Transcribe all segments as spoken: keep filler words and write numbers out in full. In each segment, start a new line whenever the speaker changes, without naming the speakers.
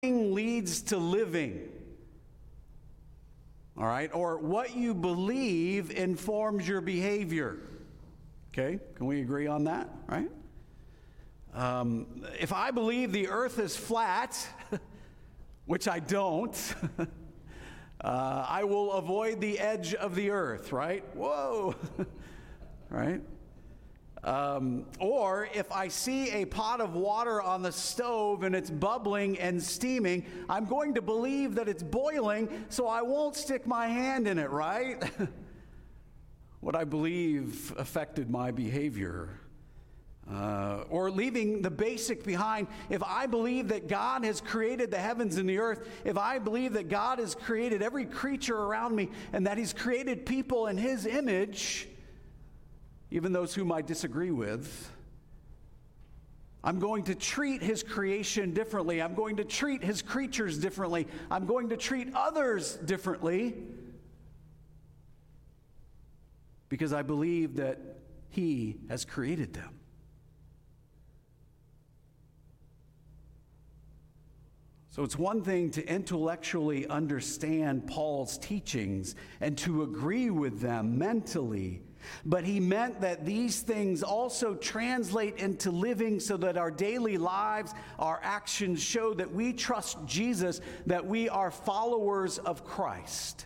leads to living. All right? Or what you believe informs your behavior. Okay? Can we agree on that? Right? Um, if I believe the earth is flat, which I don't, uh, I will avoid the edge of the earth, right? Whoa! Right? Um, or if I see a pot of water on the stove and it's bubbling and steaming, I'm going to believe that it's boiling, so I won't stick my hand in it, right? What I believe affected my behavior. Uh, or leaving the basic behind. If I believe that God has created the heavens and the earth, if I believe that God has created every creature around me and that He's created people in His image, even those whom I disagree with, I'm going to treat His creation differently. I'm going to treat His creatures differently. I'm going to treat others differently because I believe that He has created them. So it's one thing to intellectually understand Paul's teachings and to agree with them mentally, but he meant that these things also translate into living so that our daily lives, our actions show that we trust Jesus, that we are followers of Christ.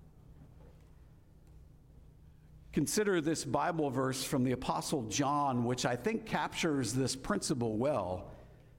Consider this Bible verse from the Apostle John, which I think captures this principle well.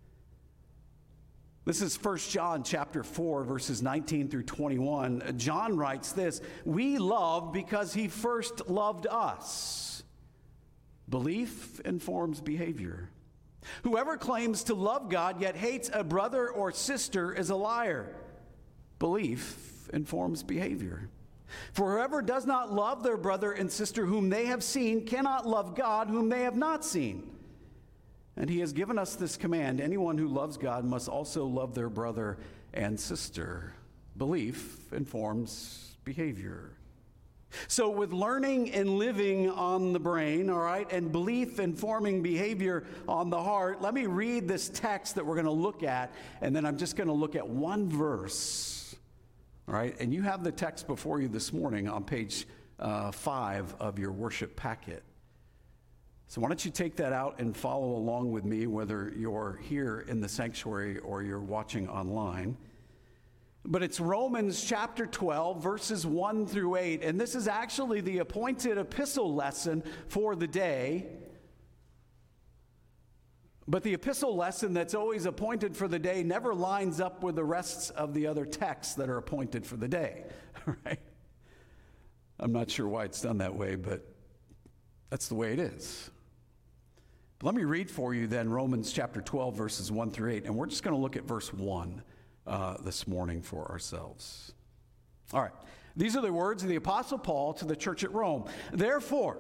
This is First John chapter four, verses nineteen through twenty-one. John writes this: "We love because He first loved us." Belief informs behavior. "Whoever claims to love God yet hates a brother or sister is a liar." Belief informs behavior. "For whoever does not love their brother and sister whom they have seen cannot love God whom they have not seen. And He has given us this command: anyone who loves God must also love their brother and sister." Belief informs behavior. So with learning and living on the brain, all right, and belief informing behavior on the heart, let me read this text that we're going to look at, and then I'm just going to look at one verse, all right? And you have the text before you this morning on page uh, five of your worship packet. So why don't you take that out and follow along with me, whether you're here in the sanctuary or you're watching online. But it's Romans chapter twelve, verses one through eight. And this is actually the appointed epistle lesson for the day. But the epistle lesson that's always appointed for the day never lines up with the rest of the other texts that are appointed for the day. Right? I'm not sure why it's done that way, but that's the way it is. Let me read for you then Romans chapter twelve, verses one through eight, and we're just going to look at verse one uh, this morning for ourselves. All right. These are the words of the Apostle Paul to the church at Rome. "Therefore,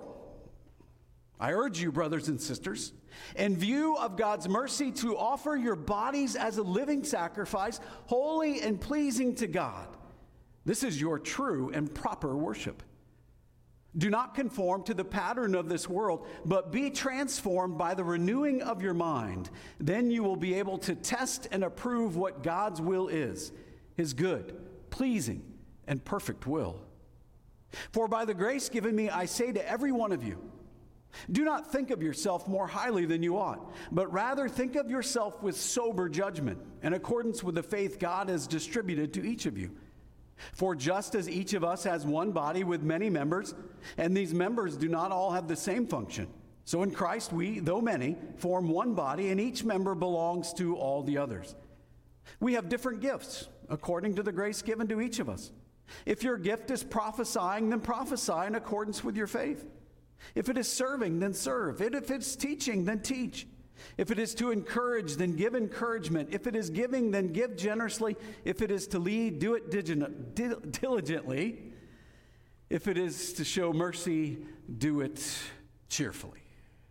I urge you, brothers and sisters, in view of God's mercy, to offer your bodies as a living sacrifice, holy and pleasing to God. This is your true and proper worship. Do not conform to the pattern of this world, but be transformed by the renewing of your mind. Then you will be able to test and approve what God's will is, His good, pleasing, and perfect will. For by the grace given me, I say to every one of you, do not think of yourself more highly than you ought, but rather think of yourself with sober judgment, in accordance with the faith God has distributed to each of you. For just as each of us has one body with many members, and these members do not all have the same function, so in Christ we, though many, form one body, and each member belongs to all the others. We have different gifts, according to the grace given to each of us. If your gift is prophesying, then prophesy in accordance with your faith. If it is serving, then serve. If it's teaching, then teach. If it is to encourage, then give encouragement. If it is giving, then give generously. If it is to lead, do it diligently. If it is to show mercy, do it cheerfully.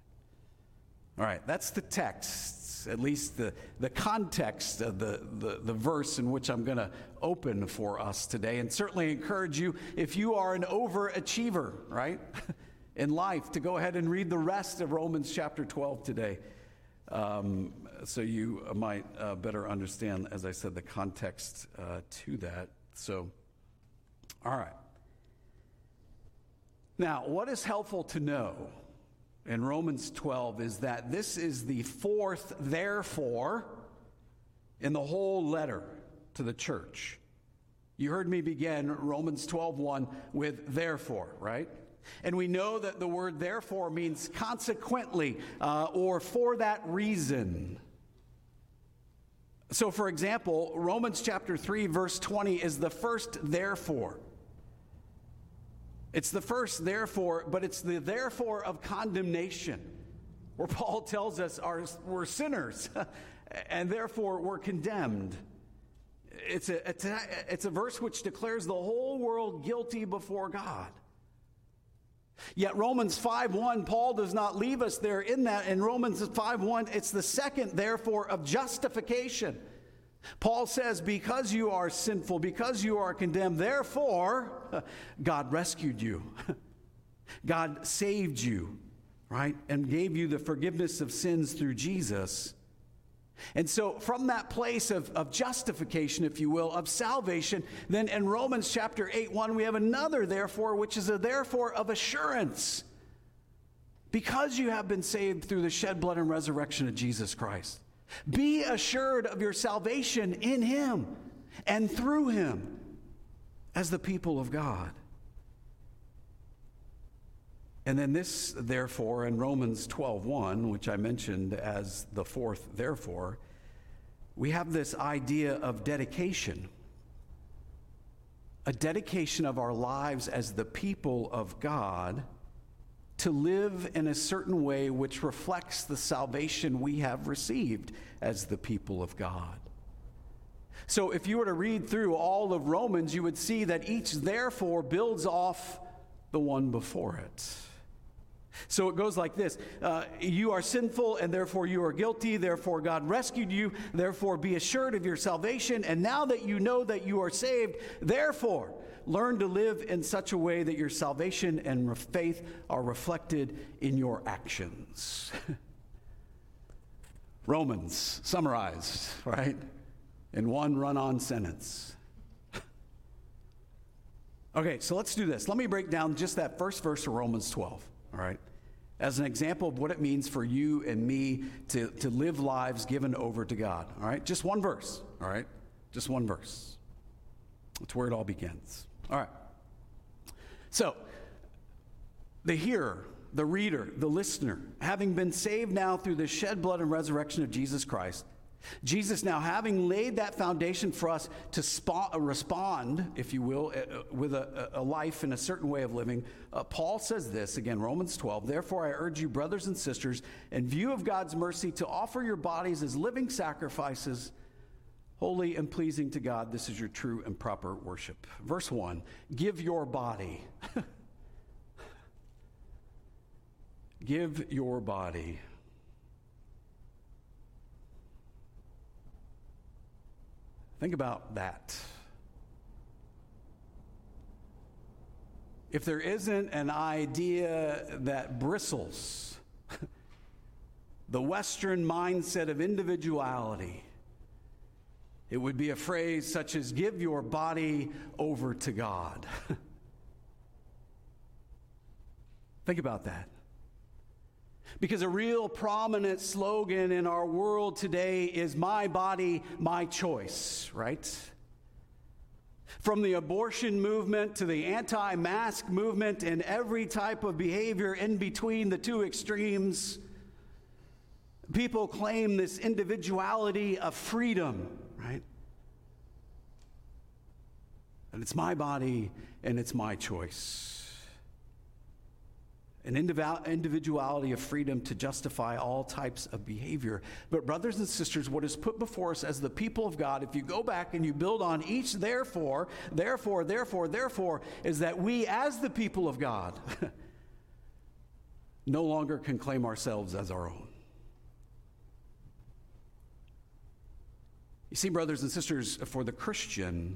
All right, that's the text, at least the, the context of the, the, the verse in which I'm going to open for us today. And certainly encourage you, if you are an overachiever, right, in life, to go ahead and read the rest of Romans chapter twelve today. Um, so you might uh, better understand, as I said, the context uh, to that. So, all right. Now, what is helpful to know in Romans twelve is that this is the fourth therefore in the whole letter to the church. You heard me begin Romans twelve one with therefore, right? And we know that the word therefore means consequently uh, or for that reason. So, for example, Romans chapter three, verse twenty is the first therefore. It's the first therefore, but it's the therefore of condemnation, where Paul tells us our, we're sinners, and therefore we're condemned. It's a, it's, a, it's a verse which declares the whole world guilty before God. Yet Romans five one, Paul does not leave us there in that. In Romans five one, it's the second, therefore, of justification. Paul says, because you are sinful, because you are condemned, therefore, God rescued you. God saved you, right? And gave you the forgiveness of sins through Jesus. And so from that place of, of justification, if you will, of salvation, then in Romans chapter eight one, we have another therefore, which is a therefore of assurance. Because you have been saved through the shed blood and resurrection of Jesus Christ, be assured of your salvation in him and through him as the people of God. And then this, therefore, in Romans twelve one, which I mentioned as the fourth therefore, we have this idea of dedication. A dedication of our lives as the people of God to live in a certain way which reflects the salvation we have received as the people of God. So if you were to read through all of Romans, you would see that each therefore builds off the one before it. So it goes like this. Uh, you are sinful and therefore you are guilty. Therefore God rescued you. Therefore be assured of your salvation. And now that you know that you are saved, therefore learn to live in such a way that your salvation and faith are reflected in your actions. Romans summarized, right? In one run-on sentence. Okay, so let's do this. Let me break down just that first verse of Romans twelve, all right? As an example of what it means for you and me to, to live lives given over to God, all right? Just one verse, all right? Just one verse. That's where it all begins. All right. So, the hearer, the reader, the listener, having been saved now through the shed blood and resurrection of Jesus Christ, Jesus now having laid that foundation for us to spo- uh, respond, if you will, uh, with a, a life in a certain way of living, uh, Paul says this, again, Romans twelve, therefore I urge you, brothers and sisters, in view of God's mercy, to offer your bodies as living sacrifices, holy and pleasing to God. This is your true and proper worship. Verse one, give your body. Give your body. Think about that. If there isn't an idea that bristles the Western mindset of individuality, it would be a phrase such as, give your body over to God. Think about that. Because a real prominent slogan in our world today is my body, my choice, right? From the abortion movement to the anti-mask movement and every type of behavior in between the two extremes, people claim this individuality of freedom, right? And it's my body and it's my choice. An individuality of freedom to justify all types of behavior. But brothers and sisters, what is put before us as the people of God, if you go back and you build on each therefore, therefore, therefore, therefore, is that we as the people of God no longer can claim ourselves as our own. You see, brothers and sisters, for the Christian,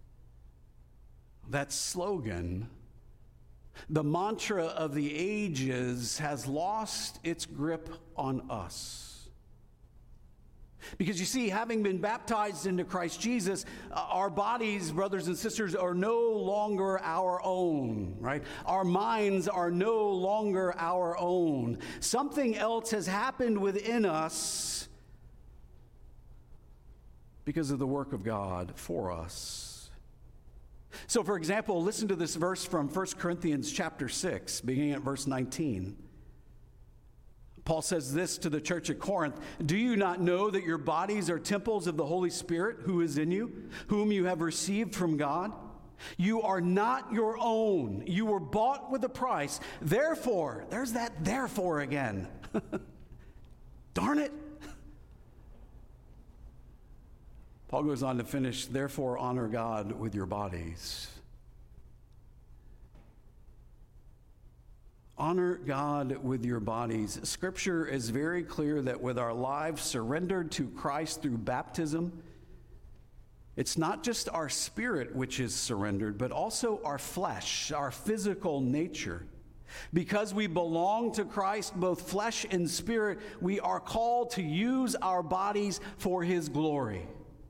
that slogan, the mantra of the ages, has lost its grip on us. Because you see, having been baptized into Christ Jesus, uh, our bodies, brothers and sisters, are no longer our own, right? Our minds are no longer our own. Something else has happened within us because of the work of God for us. So, for example, listen to this verse from First Corinthians chapter six, beginning at verse nineteen. Paul says this to the church at Corinth: "Do you not know that your bodies are temples of the Holy Spirit who is in you, whom you have received from God? You are not your own. You were bought with a price. Therefore," there's that therefore again. Darn it. Paul goes on to finish, "Therefore honor God with your bodies." Honor God with your bodies. Scripture is very clear that with our lives surrendered to Christ through baptism, it's not just our spirit which is surrendered, but also our flesh, our physical nature. Because we belong to Christ, both flesh and spirit, we are called to use our bodies for His glory.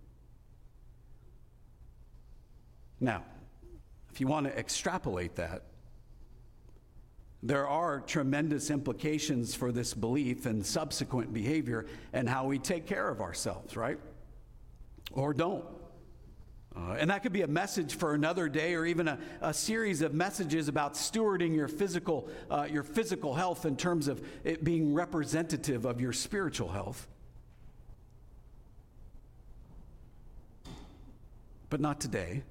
Now, if you want to extrapolate that, there are tremendous implications for this belief and subsequent behavior and how we take care of ourselves, right? Or don't. Uh, and that could be a message for another day, or even a, a series of messages about stewarding your physical, uh, your physical health in terms of it being representative of your spiritual health. But not today.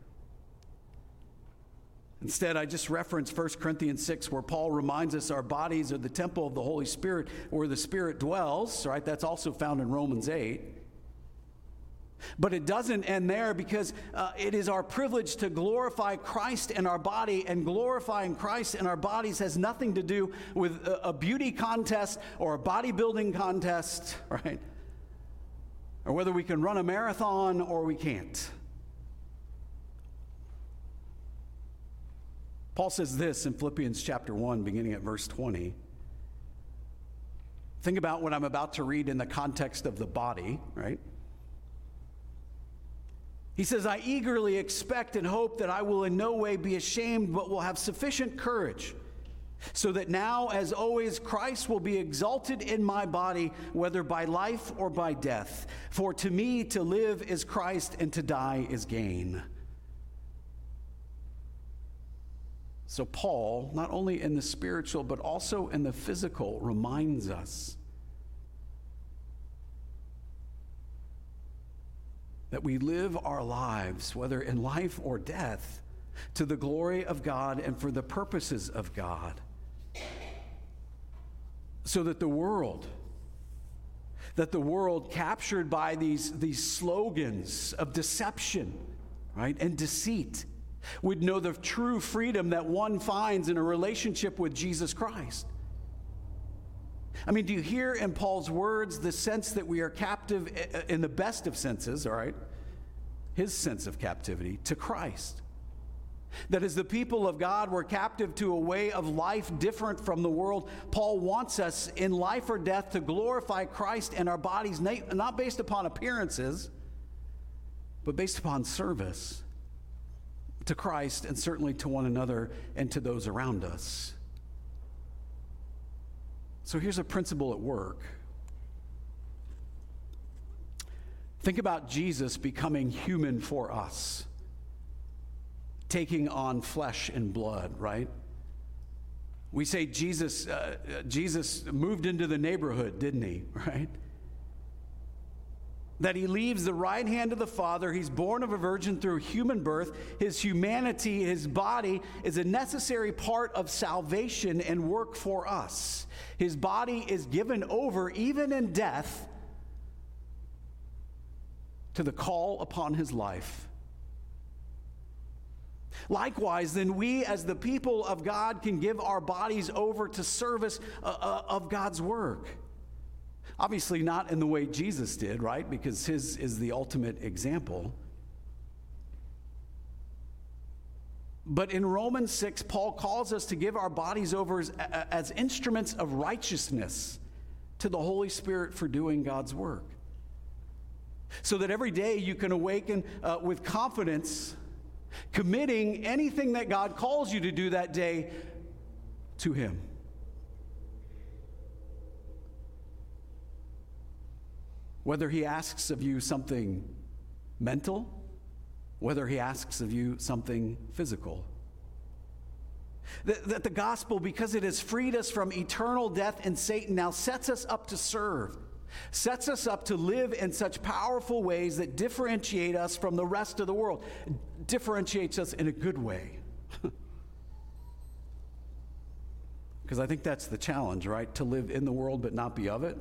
Instead, I just referenced First Corinthians six, where Paul reminds us our bodies are the temple of the Holy Spirit, where the Spirit dwells, right? That's also found in Romans eight. But it doesn't end there, because uh, it is our privilege to glorify Christ in our body, and glorifying Christ in our bodies has nothing to do with a, a beauty contest or a bodybuilding contest, right? Or whether we can run a marathon or we can't. Paul says this in Philippians chapter one, beginning at verse twenty. Think about what I'm about to read in the context of the body, right? He says, "I eagerly expect and hope that I will in no way be ashamed, but will have sufficient courage, so that now, as always, Christ will be exalted in my body, whether by life or by death. For to me to live is Christ, and to die is gain." So Paul, not only in the spiritual, but also in the physical, reminds us that we live our lives, whether in life or death, to the glory of God and for the purposes of God. So that the world, that the world captured by these, these slogans of deception, right, and deceit, would know the true freedom that one finds in a relationship with Jesus Christ. I mean, do you hear in Paul's words the sense that we are captive, in the best of senses, all right, his sense of captivity, to Christ? That as the people of God, we're captive to a way of life different from the world. Paul wants us in life or death to glorify Christ in our bodies, not based upon appearances, but based upon service to Christ, and certainly to one another and to those around us. So here's a principle at work. Think about Jesus becoming human for us, taking on flesh and blood, right? We say Jesus, uh, Jesus moved into the neighborhood, didn't he, right? That he leaves the right hand of the Father. He's born of a virgin through human birth. His humanity, his body, is a necessary part of salvation and work for us. His body is given over, even in death, to the call upon his life. Likewise, then we as the people of God can give our bodies over to service uh, uh, of God's work. Obviously not in the way Jesus did, right? Because his is the ultimate example. But in Romans six, Paul calls us to give our bodies over as, as instruments of righteousness to the Holy Spirit for doing God's work. so that every day you can awaken uh, with confidence, committing anything that God calls you to do that day to Him. Whether He asks of you something mental, whether He asks of you something physical. That, that the gospel, because it has freed us from eternal death and Satan, now sets us up to serve, sets us up to live in such powerful ways that differentiate us from the rest of the world, differentiates us in a good way. Because I think that's the challenge, right? To live in the world but not be of it.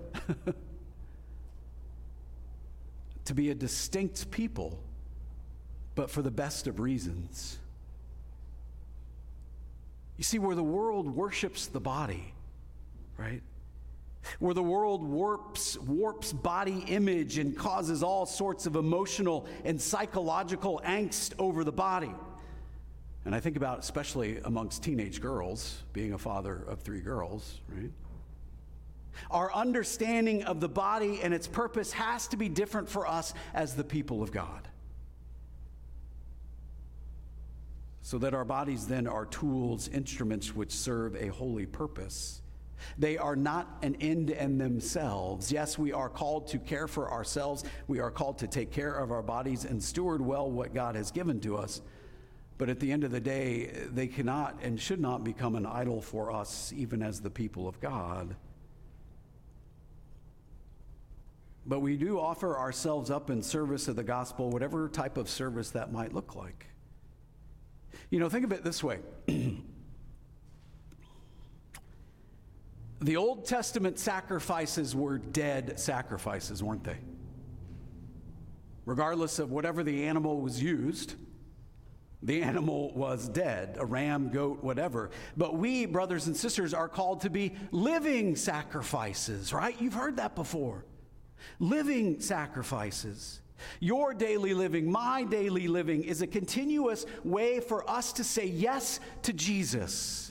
To be a distinct people, but for the best of reasons. You see, where the world worships the body, right? Where the world warps, warps body image and causes all sorts of emotional and psychological angst over the body. And I think about, especially amongst teenage girls, being a father of three girls, right? Our understanding of the body and its purpose has to be different for us as the people of God. So that our bodies then are tools, instruments which serve a holy purpose. They are not an end in themselves. Yes, we are called to care for ourselves. We are called to take care of our bodies and steward well what God has given to us. But at the end of the day, they cannot and should not become an idol for us, even as the people of God. But we do offer ourselves up in service of the gospel, whatever type of service that might look like. You know, think of it this way. The Old Testament sacrifices were dead sacrifices, weren't they? Regardless of whatever the animal was used, the animal was dead, a ram, goat, whatever. But we, brothers and sisters, are called to be living sacrifices, right? You've heard that before. Living sacrifices. Your daily living, my daily living, is a continuous way for us to say yes to Jesus.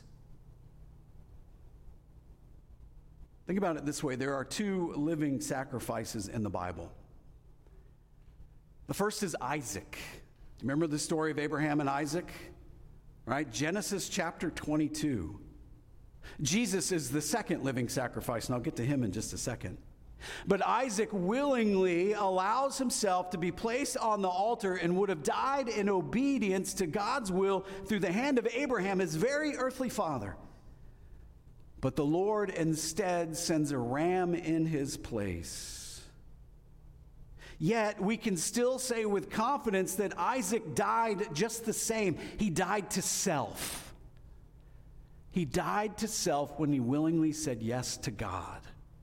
Think about it this way. There are two living sacrifices in the Bible. The first is Isaac. Remember the story of Abraham and Isaac? Right? Genesis chapter twenty-two. Jesus is the second living sacrifice, and I'll get to him in just a second. But Isaac willingly allows himself to be placed on the altar and would have died in obedience to God's will through the hand of Abraham, his very earthly father. But the Lord instead sends a ram in his place. Yet we can still say with confidence that Isaac died just the same. He died to self. He died to self when he willingly said yes to God.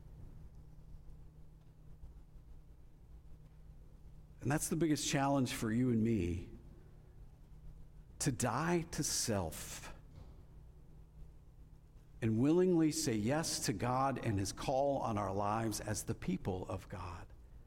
And that's the biggest challenge for you and me, to die to self and willingly say yes to God and his call on our lives as the people of God.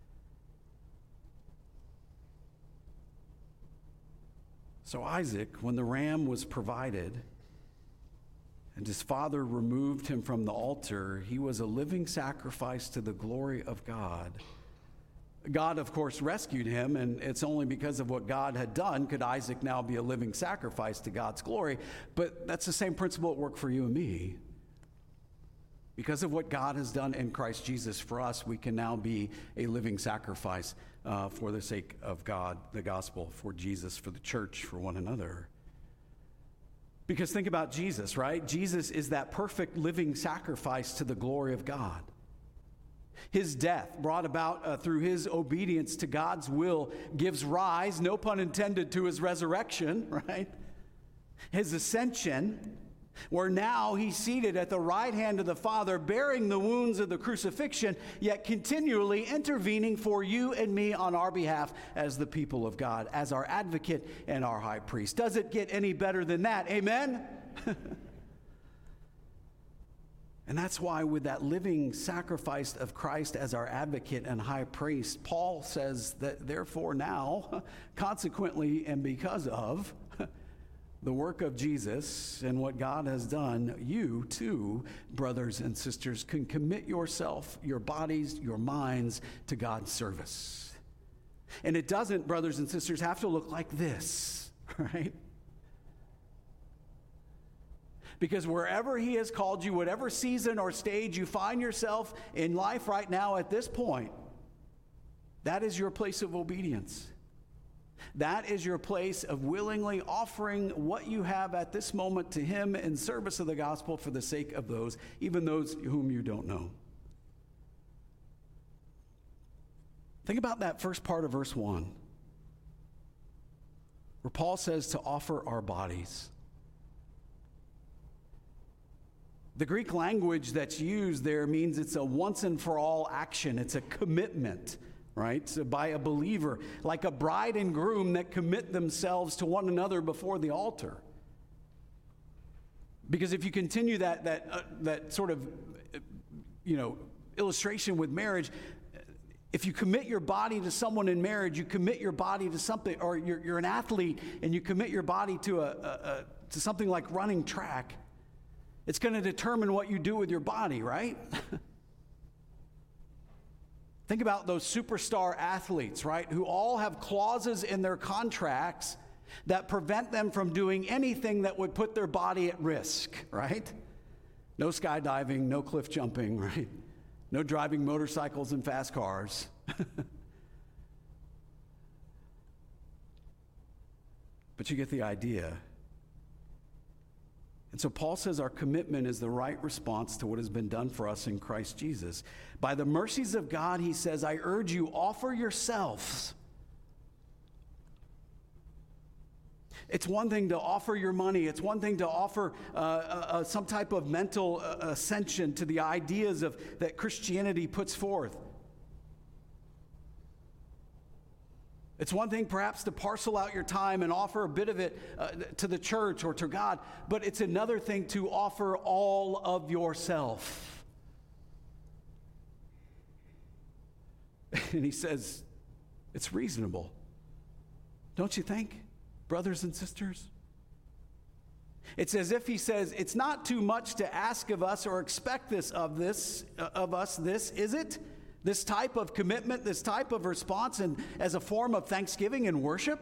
So Isaac, when the ram was provided and his father removed him from the altar, he was a living sacrifice to the glory of God. God, of course, rescued him, and it's only because of what God had done could Isaac now be a living sacrifice to God's glory. But that's the same principle at work for you and me. Because of what God has done in Christ Jesus for us, we can now be a living sacrifice uh, for the sake of God, the gospel, for Jesus, for the church, for one another. Because think about Jesus, right? Jesus is that perfect living sacrifice to the glory of God. His death, brought about uh, through his obedience to God's will, gives rise, no pun intended, to his resurrection, right? His ascension, where now he's seated at the right hand of the Father, bearing the wounds of the crucifixion, yet continually intervening for you and me on our behalf as the people of God, as our advocate and our high priest. Does it get any better than that? Amen? And that's why with that living sacrifice of Christ as our advocate and high priest, Paul says that therefore now, consequently and because of the work of Jesus and what God has done, you too, brothers and sisters, can commit yourself, your bodies, your minds to God's service. And it doesn't, brothers and sisters, have to look like this, right? Because wherever he has called you, whatever season or stage you find yourself in life right now at this point, that is your place of obedience. That is your place of willingly offering what you have at this moment to him in service of the gospel for the sake of those, even those whom you don't know. Think about that first part of verse one, where Paul says to offer our bodies. The Greek language that's used there means it's a once and for all action. It's a commitment, right? So by a believer, like a bride and groom that commit themselves to one another before the altar. Because if you continue that that uh, that sort of, you know, illustration with marriage, if you commit your body to someone in marriage, you commit your body to something, or you're, you're an athlete and you commit your body to a, a, a to something like running track. It's going to determine what you do with your body, right? Think about those superstar athletes, right, who all have clauses in their contracts that prevent them from doing anything that would put their body at risk, right? No skydiving, no cliff jumping, right? No driving motorcycles and fast cars. But you get the idea. And so Paul says our commitment is the right response to what has been done for us in Christ Jesus. By the mercies of God, he says, I urge you, offer yourselves. It's one thing to offer your money. It's one thing to offer uh, uh, some type of mental uh, ascension to the ideas of that Christianity puts forth. It's one thing perhaps to parcel out your time and offer a bit of it uh, to the church or to God, but it's another thing to offer all of yourself. And he says, it's reasonable. Don't you think, brothers and sisters? It's as if he says, it's not too much to ask of us or expect this of this uh, of us this, is it? This type of commitment, this type of response, and as a form of thanksgiving and worship?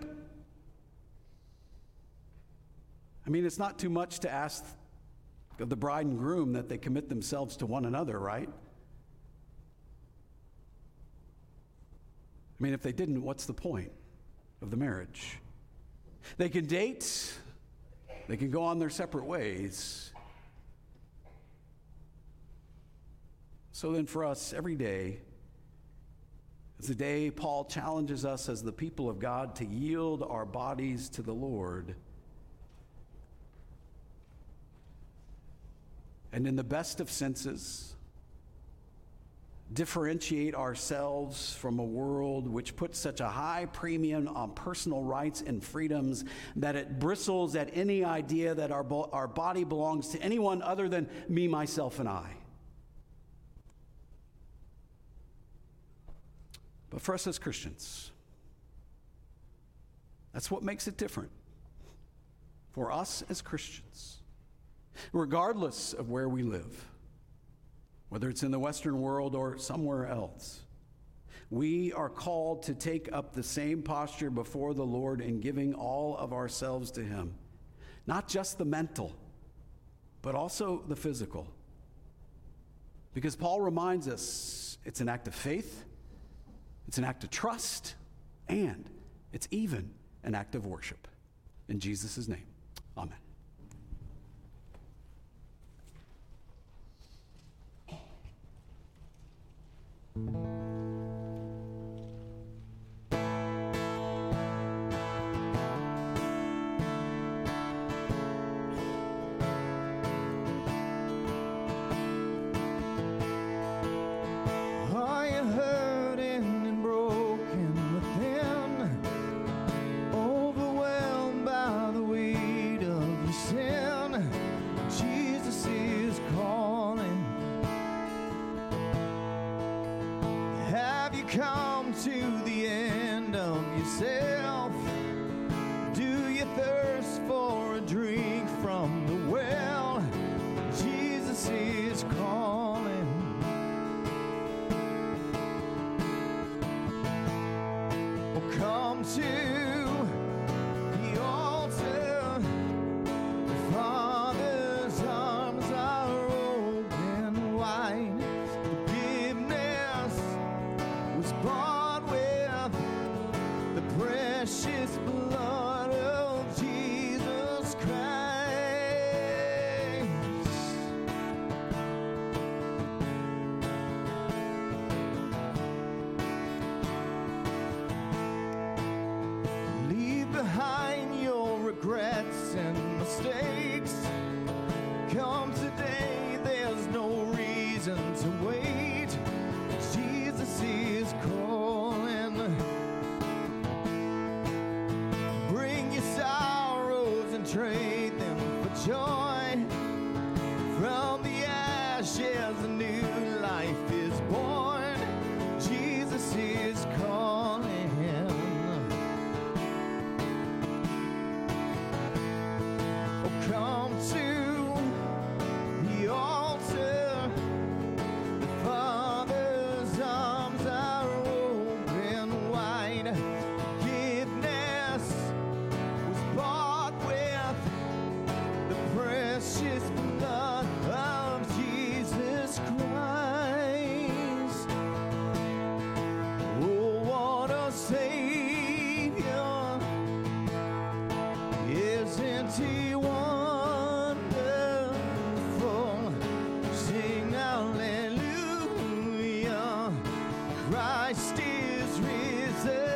I mean, it's not too much to ask of the bride and groom that they commit themselves to one another, right? I mean, if they didn't, what's the point of the marriage? They can date, they can go on their separate ways. So then for us, every day, it's the day Paul challenges us as the people of God to yield our bodies to the Lord. And in the best of senses, differentiate ourselves from a world which puts such a high premium on personal rights and freedoms that it bristles at any idea that our, bo- our body belongs to anyone other than me, myself, and I. But for us as Christians, that's what makes it different. For us as Christians, regardless of where we live, whether it's in the Western world or somewhere else, we are called to take up the same posture before the Lord in giving all of ourselves to him. Not just the mental, but also the physical. Because Paul reminds us it's an act of faith, it's an act of trust, and it's even an act of worship. In Jesus' name, amen.
behind your regrets and mistakes. Come today, there's no reason to wait. Jesus is calling. Bring your sorrows and trade them for joy. From the ashes, a new life is born. Jesus is calling. Oh, come to the altar. The Father's arms are open wide. Forgiveness was bought with the precious blood of Jesus Christ. Oh, what a Savior! Isn't He wonderful? Sing hallelujah. Christ is risen.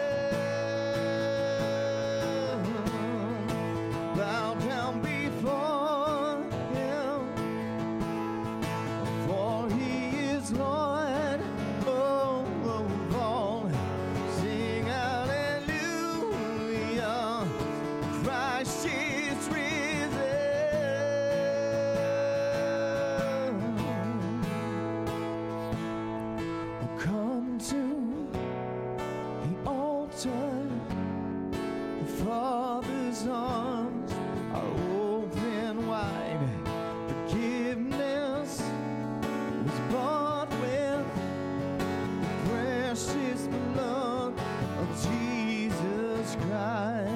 Bow down before Him, for He is Lord of all. Sing hallelujah. Christ is risen. Come to the altar. The Father's arms are open wide. Forgiveness was bought with the precious blood of Jesus Christ.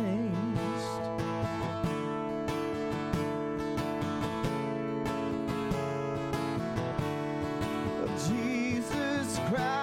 Of Jesus Christ.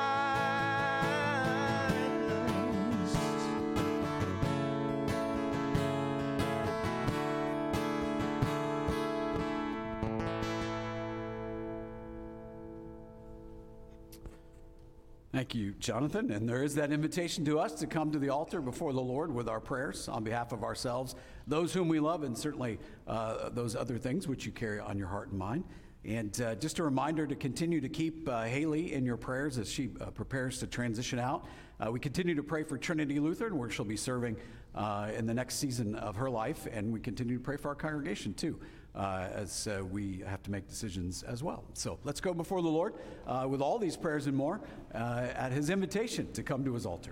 Thank you, Jonathan. And there is that invitation to us to come to the altar before the Lord with our prayers on behalf of ourselves, those whom we love, and certainly uh, those other things which you carry on your heart and mind. And uh, just a reminder to continue to keep uh, Haley in your prayers as she uh, prepares to transition out. Uh, we continue to pray for Trinity Lutheran, where she'll be serving uh, in the next season of her life. And we continue to pray for our congregation, too, uh, as uh, we have to make decisions as well. So let's go before the Lord uh, with all these prayers and more uh, at His invitation to come to His altar.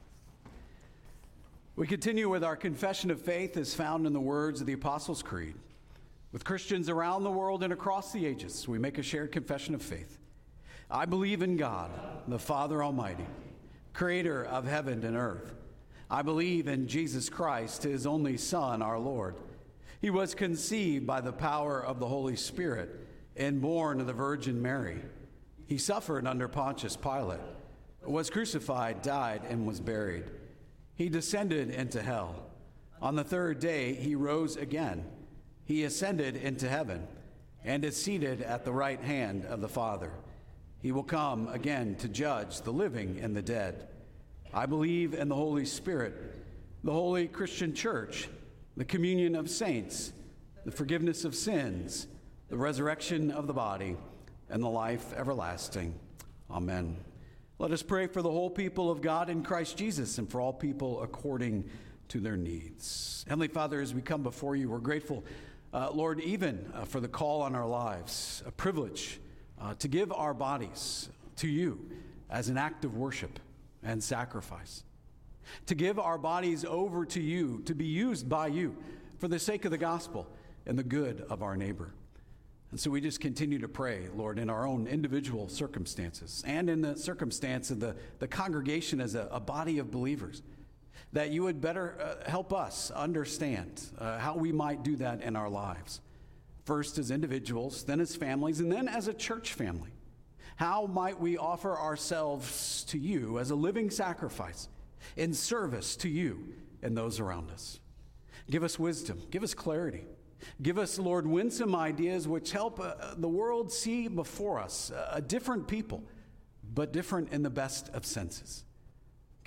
We continue with our confession of faith as found in the words of the Apostles' Creed. With Christians around the world and across the ages, we make a shared confession of faith. I believe in God, the Father Almighty, creator of heaven and earth. I believe in Jesus Christ, His only Son, our Lord. He was conceived by the power of the Holy Spirit and born of the Virgin Mary. He suffered under Pontius Pilate, was crucified, died, and was buried. He descended into hell. On the third day, He rose again. He ascended into heaven and is seated at the right hand of the Father. He will come again to judge the living and the dead. I believe in the Holy Spirit, the holy Christian church, the communion of saints, the forgiveness of sins, the resurrection of the body, and the life everlasting. Amen. Let us pray for the whole people of God in Christ Jesus and for all people according to their needs. Heavenly Father, as we come before you, we're grateful, uh, Lord, even uh, for the call on our lives, a privilege uh, to give our bodies to you as an act of worship and sacrifice, to give our bodies over to you, to be used by you for the sake of the gospel and the good of our neighbor. And so we just continue to pray, Lord, in our own individual circumstances and in the circumstance of the, the congregation as a, a body of believers, that you would better uh, help us understand uh, how we might do that in our lives. First as individuals, then as families, and then as a church family. How might we offer ourselves to you as a living sacrifice in service to you and those around us? Give us wisdom. Give us clarity. Give us, Lord, winsome ideas which help uh, the world see before us uh, a different people, but different in the best of senses.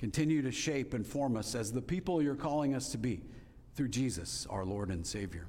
Continue to shape and form us as the people you're calling us to be through Jesus, our Lord and Savior.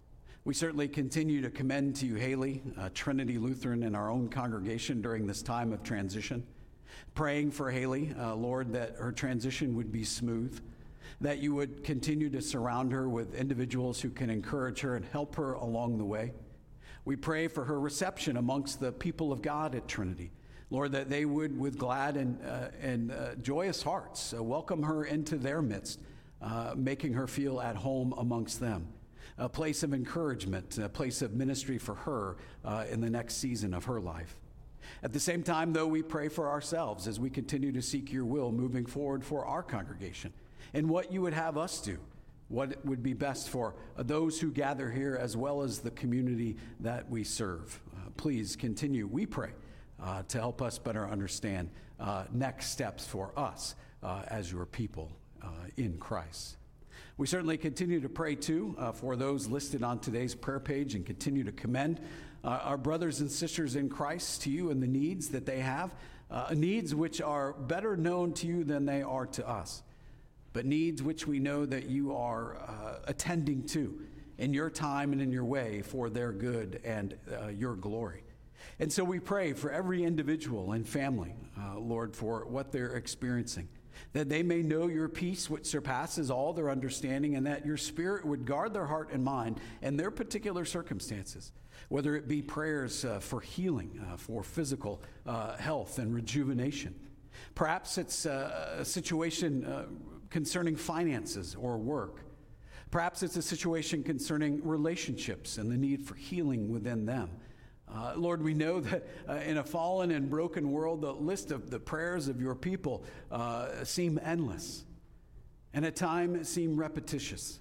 We certainly continue to commend to you Haley, uh, Trinity Lutheran, and our own congregation during this time of transition. Praying for Haley, uh, Lord, that her transition would be smooth, that you would continue to surround her with individuals who can encourage her and help her along the way. We pray for her reception amongst the people of God at Trinity. Lord, that they would, with glad and, uh, and uh, joyous hearts, uh, welcome her into their midst, uh, making her feel at home amongst them. A place of encouragement, a place of ministry for her uh, in the next season of her life. At the same time, though, we pray for ourselves as we continue to seek your will moving forward for our congregation and what you would have us do, what would be best for those who gather here as well as the community that we serve. Uh, please continue, we pray, uh, to help us better understand uh, next steps for us uh, as your people uh, in Christ. We certainly continue to pray, too, uh, for those listed on today's prayer page and continue to commend uh, our brothers and sisters in Christ to you and the needs that they have, uh, needs which are better known to you than they are to us, but needs which we know that you are uh, attending to in your time and in your way for their good and uh, your glory. And so we pray for every individual and family, uh, Lord, for what they're experiencing, that they may know your peace which surpasses all their understanding, and that your Spirit would guard their heart and mind in their particular circumstances, whether it be prayers uh, for healing, uh, for physical uh, health and rejuvenation. Perhaps it's uh, a situation uh, concerning finances or work. Perhaps it's a situation concerning relationships and the need for healing within them. Uh, Lord, we know that uh, in a fallen and broken world, the list of the prayers of your people uh, seem endless, and at times seem repetitious.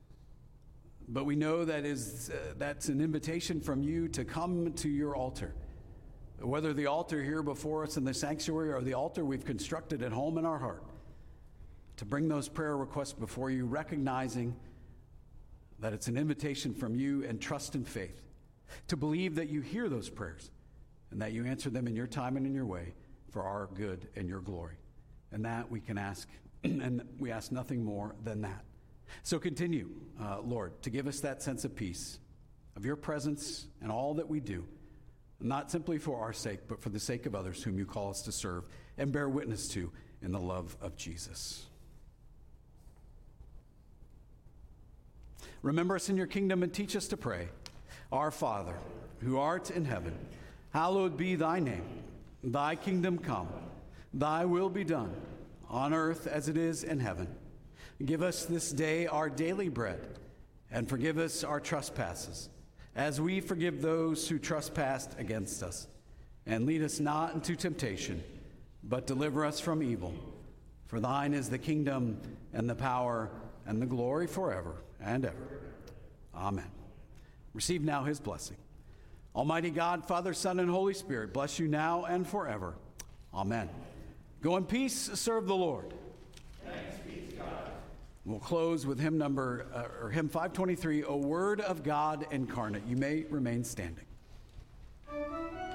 But we know that is uh, that's an invitation from you to come to your altar, whether the altar here before us in the sanctuary or the altar we've constructed at home in our heart, to bring those prayer requests before you, recognizing that it's an invitation from you and trust and faith, to believe that you hear those prayers and that you answer them in your time and in your way for our good and your glory. And that we can ask, and we ask nothing more than that. So continue, uh, Lord, to give us that sense of peace, of your presence and all that we do, not simply for our sake, but for the sake of others whom you call us to serve and bear witness to in the love of Jesus. Remember us in your kingdom and teach us to pray. Our Father, who art in heaven, hallowed be thy name. Thy kingdom come, thy will be done, on earth as it is in heaven. Give us this day our daily bread, and forgive us our trespasses, as we forgive those who trespass against us. And lead us not into temptation, but deliver us from evil. For thine is the kingdom, and the power, and the glory forever and ever. Amen. Receive now his blessing. Almighty God, Father, Son, and Holy Spirit, bless you now and forever. Amen. Go in peace, serve the Lord.
Thanks be to God.
We'll close with hymn number, uh, or hymn five twenty-three, O Word of God Incarnate. You may remain standing.